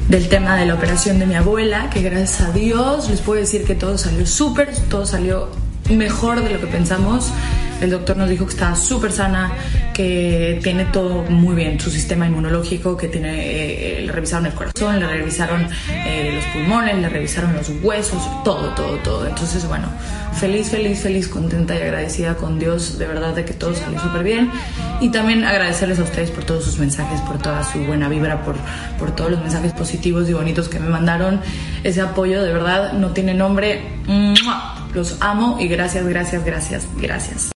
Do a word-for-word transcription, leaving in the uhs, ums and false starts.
del tema de la operación de mi abuela, que gracias a Dios les puedo decir que todo salió súper, todo salió mejor de lo que pensamos. El doctor nos dijo que estaba súper sana, que tiene todo muy bien, su sistema inmunológico, que tiene, eh, le revisaron el corazón, le revisaron eh, los pulmones, le revisaron los huesos, todo, todo, todo. Entonces, bueno, feliz, feliz, feliz, contenta y agradecida con Dios, de verdad, de que todo salió súper bien. Y también agradecerles a ustedes por todos sus mensajes, por toda su buena vibra, por, por todos los mensajes positivos y bonitos que me mandaron. Ese apoyo, de verdad, no tiene nombre. ¡Mua! Los amo y gracias, gracias, gracias, gracias.